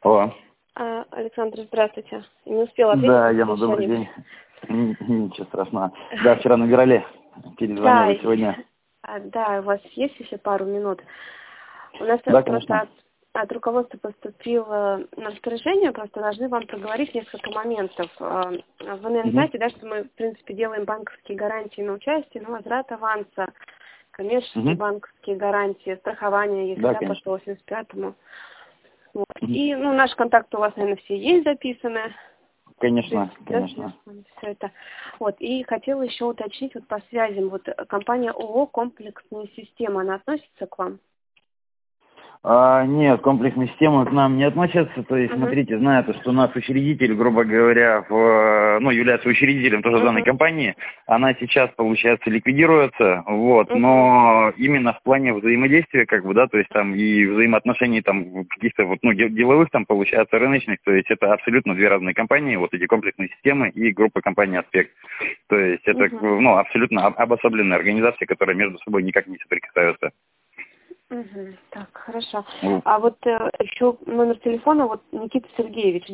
Алло. Александр, здравствуйте. Не успела ответить. Да, Яна, добрый день. Ничего страшного. Да, вчера набирали, перезвонили сегодня. Да, у вас есть еще пару минут? У нас Да, просто конечно. от руководства поступило распоряжение, просто должны вам проговорить несколько моментов. Вы, наверное, знаете, да, что мы, в принципе, делаем банковские гарантии на участие, возврат аванса, коммерческие банковские гарантии, страхование, если Да, по конечно. 185-му. Вот. И, наши контакты у вас, наверное, все есть записаны. Конечно, конечно. Все это. Вот. И хотела еще уточнить по связям. Компания ООО «Комплексная система», она относится к вам? Нет, комплексные системы к нам не относятся. То есть, смотрите, зная, что у нас учредитель, грубо говоря, является учредителем тоже данной компании, она сейчас, получается, ликвидируется, но именно в плане взаимодействия, то есть там и взаимоотношений там каких-то деловых там, получается, рыночных, то есть это абсолютно две разные компании, эти комплексные системы и группа компаний «Аспект». То есть это, абсолютно обособленные организации, которые между собой никак не соприкасаются. Так, хорошо. А еще номер телефона, Никита Сергеевич,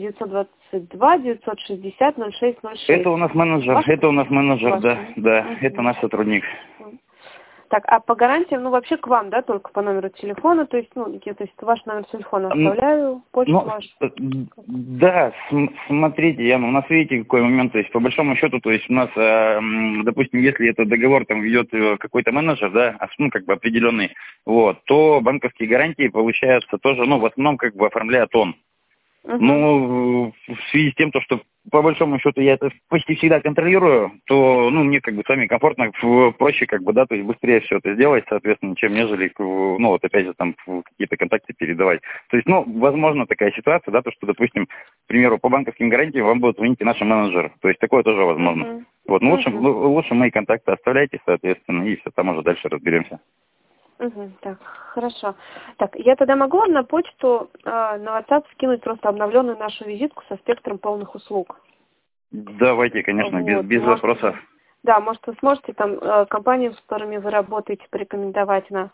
922-960-0606. Это у нас менеджер, да, это наш сотрудник. Так, а по гарантиям, вообще к вам, да, только по номеру телефона, то есть, ваш номер телефона оставляю, почту вашу. Да, смотрите, Яна, у нас, видите, какой момент, то есть, по большому счету, то есть, у нас, допустим, если этот договор там ведет какой-то менеджер, да, определенный, то банковские гарантии, получается, тоже, в основном, оформляет он. В связи с тем, что по большому счету я это почти всегда контролирую, то, мне с вами комфортно, проще, то есть быстрее все это сделать, соответственно, чем нежели, опять же, там, какие-то контакты передавать. То есть, возможно такая ситуация, да, что, допустим, к примеру, по банковским гарантиям вам будут звонить и наши менеджеры. То есть, такое тоже возможно. Лучше мои контакты оставляйте, соответственно, и все, там уже дальше разберемся. Так, хорошо. Так, я тогда могу вам на почту, на WhatsApp скинуть просто обновленную нашу визитку со спектром полных услуг? Давайте, конечно, без вопросов. Да, может, вы сможете там компаниям, с которыми вы работаете, порекомендовать нас?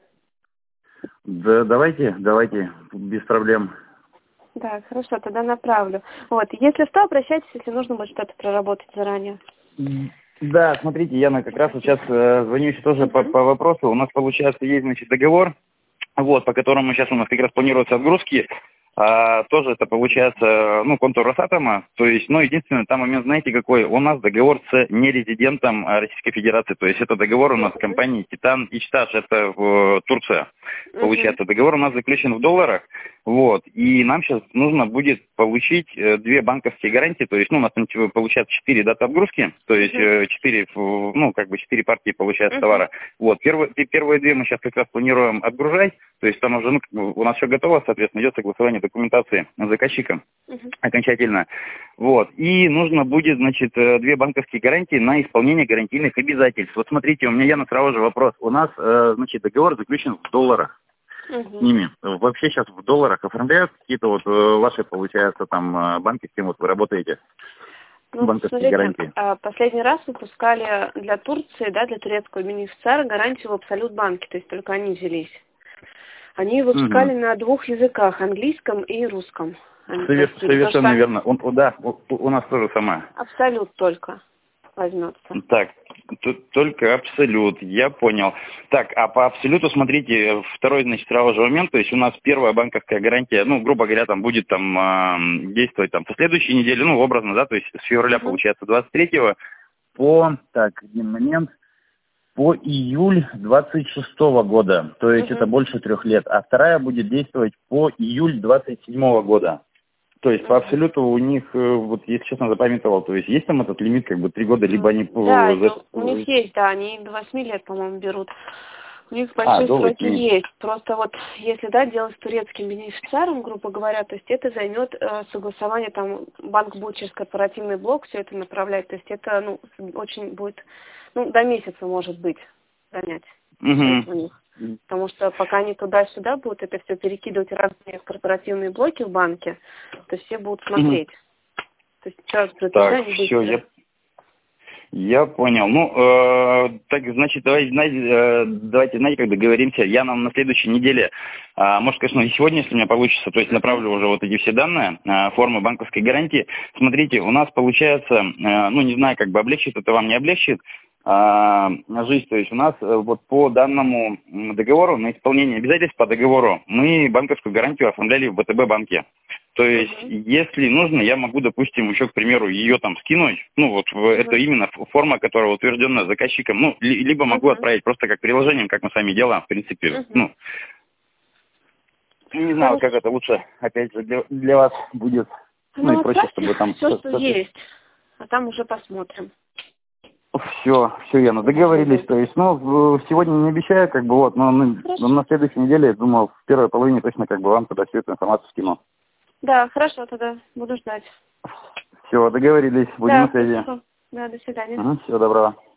Да, давайте, без проблем. Да, хорошо, тогда направлю. Если что, обращайтесь, если нужно будет что-то проработать заранее. Да, смотрите, Яна, как раз сейчас звоню еще тоже по вопросу. У нас, получается, есть, договор, по которому сейчас у нас как раз планируются отгрузки. Тоже это получается, контур Росатома. То есть, единственный там момент, знаете, какой? У нас договор с нерезидентом Российской Федерации. То есть, это договор у нас с компанией Титан Ичташ, это Турция. Получается, договор у нас заключен в долларах. И нам сейчас нужно будет получить две банковские гарантии. То есть, у нас там получается 4 даты отгрузки. То есть, 4 партии получается товара. Первые две мы сейчас как раз планируем отгружать. То есть, там уже, у нас все готово, соответственно, идет согласование документации с заказчиком окончательно. И нужно будет, две банковские гарантии на исполнение гарантийных обязательств. Смотрите, у меня, Яна, сразу же вопрос. У нас, договор заключен в долларах с ними. Вообще сейчас в долларах оформляют какие-то ваши, получается, там банки, с кем вы работаете? Банковские гарантии. Последний раз выпускали для Турции, да, для турецкого бенефициара гарантию в Абсолют банке, то есть только они взялись. Они выпускали на двух языках, английском и русском. Совершенно верно. У нас то же самое. Абсолют только возьмется. Так, только Абсолют, я понял. Так, а по Абсолюту, смотрите, второй, сразу же момент, то есть у нас первая банковская гарантия, грубо говоря, там будет действовать по следующей неделе, образно, да, то есть с февраля, получается, 23-го по июль 26-го года, то есть это больше 3 лет, а вторая будет действовать по июль 27-го года. То есть по Абсолюту у них, если честно, запамятовал, то есть там этот лимит 3 года, либо они... Да, у них есть, да, они до 8 лет, по-моему, берут. У них большие сроки есть. Просто если, да, делать с турецким бенефициаром, грубо говоря, то есть это займет согласование, там, банк будет через корпоративный блок все это направлять, то есть это, очень будет, до месяца, может быть, занять у них. Потому что пока они туда-сюда будут это все перекидывать разные корпоративные блоки в банке, то есть все будут смотреть. То есть Так, все, Я понял. Ну, так, значит, давайте, знаете, как договоримся. Я нам на следующей неделе, может, конечно, и сегодня, если у меня получится, то есть направлю уже вот эти все данные, формы банковской гарантии. Смотрите, у нас получается, ну, не знаю, как бы облегчит это вам, не облегчит жизнь. То есть у нас вот по данному договору, на исполнение обязательств по договору, мы банковскую гарантию оформляли в ВТБ банке. То есть, если нужно, я могу, допустим, еще, к примеру, ее там скинуть. Ну, вот это именно форма, которая утверждена заказчиком. Ну, либо могу отправить просто как приложением, как мы сами делаем, в принципе. Ну, не знаю, как это лучше, опять же, для вас будет. Ну, и проще, чтобы там... Все, что есть. А там уже посмотрим. Все, Яна, договорились. То есть, ну, сегодня не обещаю, как бы, вот, но на следующей неделе, я думаю, в первой половине точно, как бы, вам тогда всю эту информацию скину. Да, хорошо, тогда буду ждать. Все, договорились, будем на связи. Да, до свидания. Всего доброго.